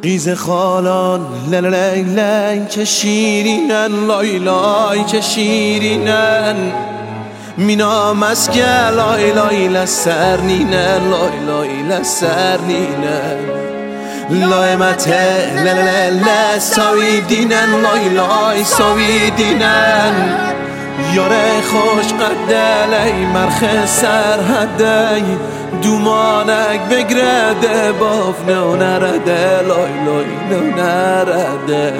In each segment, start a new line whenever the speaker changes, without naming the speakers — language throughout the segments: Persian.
قیز خالان للی لی که شیرینن، لای لای که شیرینن، مینا مسکه لای لای لسرنینن، لای لای لسرنینن، لای مته للی لی ساویدینن، لای لای ساویدینن، یاره خوش قدلی مرخ سرحدی دومانک بگرده باف نو نرده، لای لای نو نرده.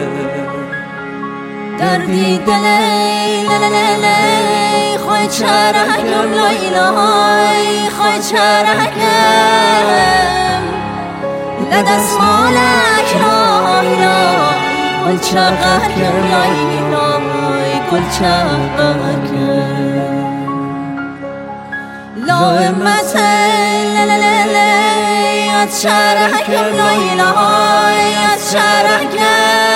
دردی دلی للی خوی چرکم، لای لای خوی چرکم، لدست مالک لای لای گل چرکم، لای لای گل چرکم، لای مته للی از چرکم، لای لای از چرکم،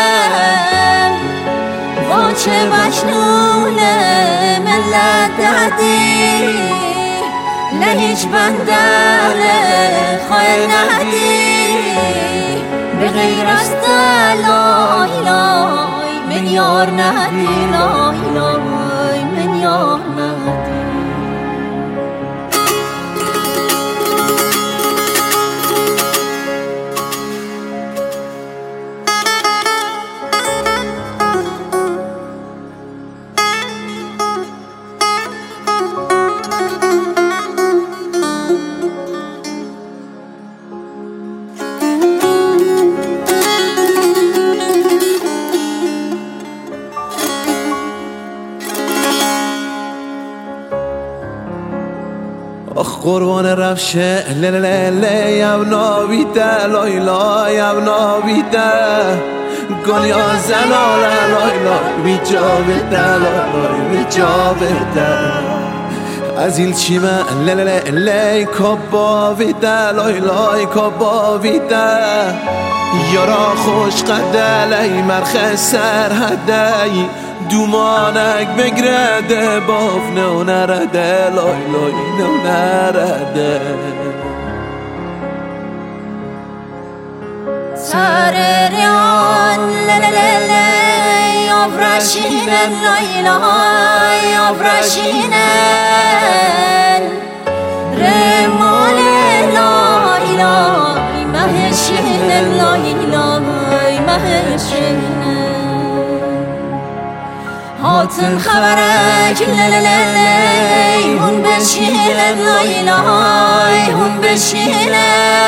واچه مجنون ملت دهدی، لهیچ بندل خواه نهدی، بغیر از لای لای من یار نهدی، لای لای من یار نهدی.
آخ قربان رفشه لللی یونا بیده، لای لای یونا بیده، گلیا زلاله لای لای بی جا بده، لای لای بی جا بده، از این چیمه لللی کبا بیده، لای لای کبا بیده، یارا خوش قدلی مرخ سرحدی دومانک بگرده باف نو نرده، لای لای نو نرده.
سر ریان لللی آفرشینن، لای لای آفرشینن، رمال لای لای مهشینن، لای لای مهشینن، هاتن خبرک لللی هون بشینن، لای لای هون بشینن،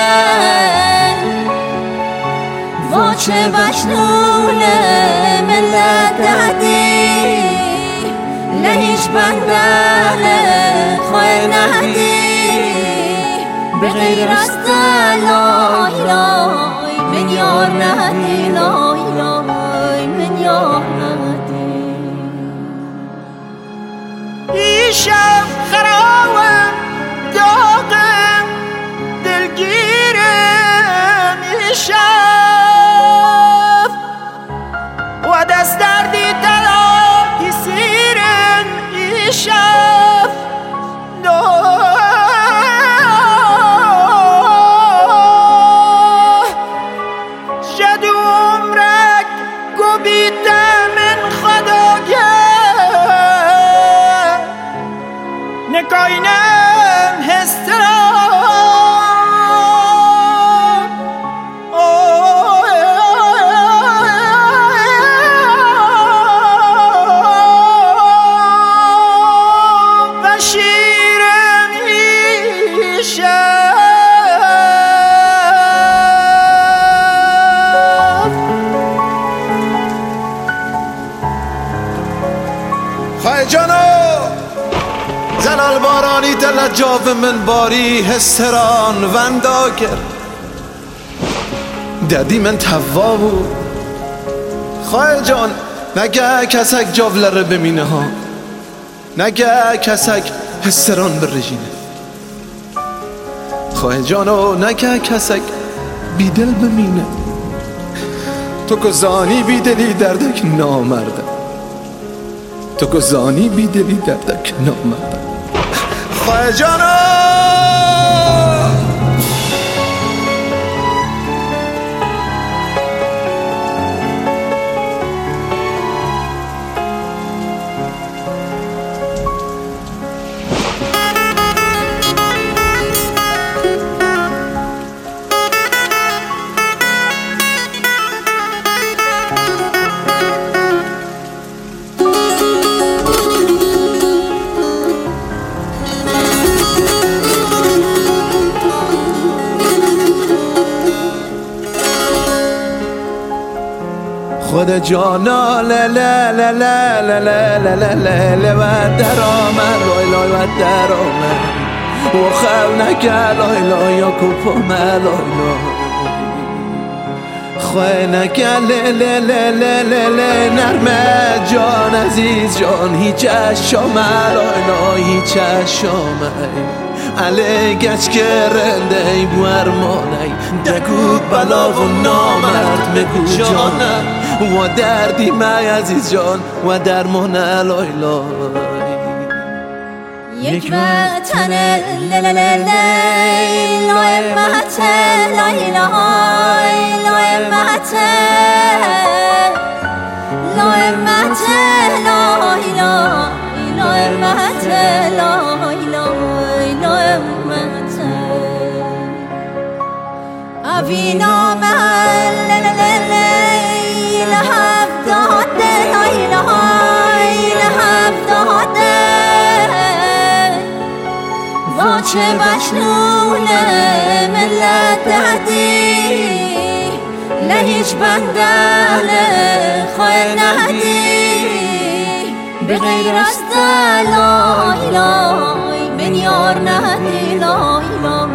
واچه مجنون ملت دهدی، لهیچ بندل خواه نهدی، بغیر از لای لای من یار نهدی، لای لای من یار نهدی.
ایشم خرابم داغم دلگیرم، ایشم و دست دردی دلاتی سیرم، ایشم شد عمرک گویدم من خداگه، نکاینم هسترم و شیرم ایشم
خواهی جانو زلال بارانی دل جاو من باری هستران وندا کرد، دردی من توا بود. خواهی جان نگه کسک جاوله رو بمینه ها، نگه کسک هستران برژینه، خواهی جانو نگه کسک بیدل بمینه، تو کزانی بیدلی دردک نامرده، تو گزانی بیدلی دردک نامردم. خواهی جانا خود جانا لا لا لا لا لا لا لا لا لا لا و در آمد لای لای و در آمد و خب نکر لای لای یا کپا لای لای خواه نکر لی لی لی لی لی لی نرمه جان عزیز جان هیچ اشام لای لای هیچ اشام علی گچ کرنده ای بو ارمانه دکود بلا و نامرد مگو جانم و دردی مای عزیز جان و درمان لای لای
یک وطن لای محتل لای لای محتل لای محتل لای محتل لای محتل اوینا محل لحب داده لای لحب داده واچه بشنونه ملت دهدی لهیچ بنده خواه نهدی بغیر از لای لای بنیار نهدی لای لای